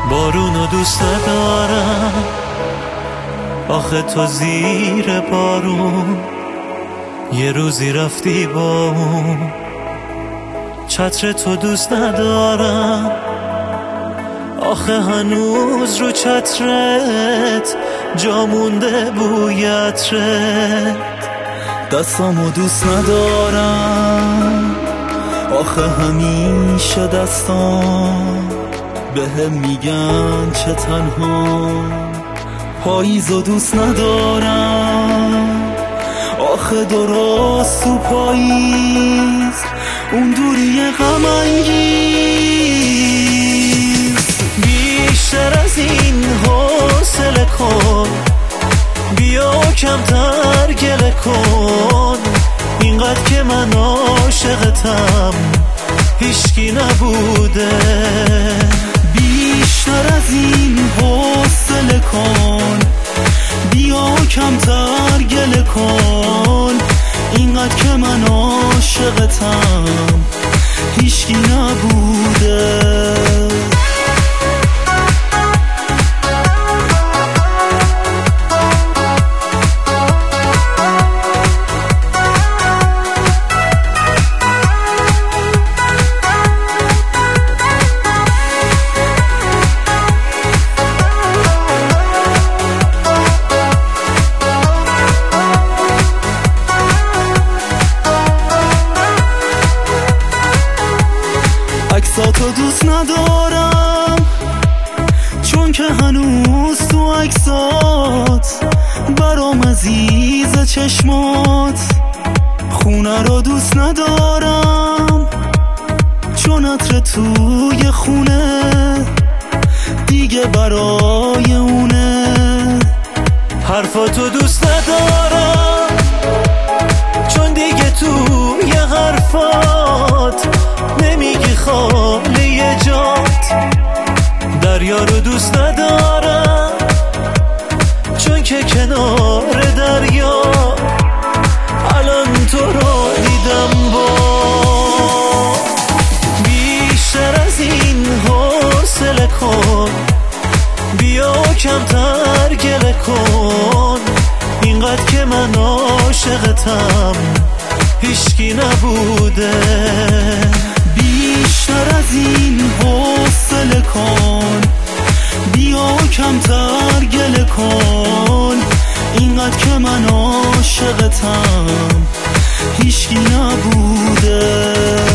بارونو دوست ندارم، آخه تو زیر بارون یه روزی رفتی با اون. چتر تو دوست ندارم، آخه هنوز رو چترت جا مونده بوی عطرت. دستامو دوست ندارم، آخه همیشه دستام بهم میگن چه تنها. پاییزو دوست ندارم، آخه درست تو پاییز اون دوری غم انگیز. بیشتر از این حوصله کن، بیا کمتر گله کن. اینقدر که من عاشقتم هیچکی نبوده. بیشتر از این حوصله کن، بیا کمتر گله کن. اینقدر که من عاشقتم هیچکی نبوده. عکساتو دوست ندارم، چون که هنوز تو عکسات برام عزیز چشمات. خونه رو دوست ندارم، چون عطر توی خونه دیگه برای اونه. حرفاتو دوست ندارم، چون دیگه توی حرفات نمیگی خالی جات. دریا رو دوست ندارم، چون که کنار دریا الان تو رو دیدم با. بیشتر از این حوصله کن، بیا کمتر گله کن. اینقدر که من عاشقتم هیچکی نبوده. بیشتر از این حوصله کن، بیا کمتر گله کن. اینقدر که من عاشقتم هیچکی نبوده.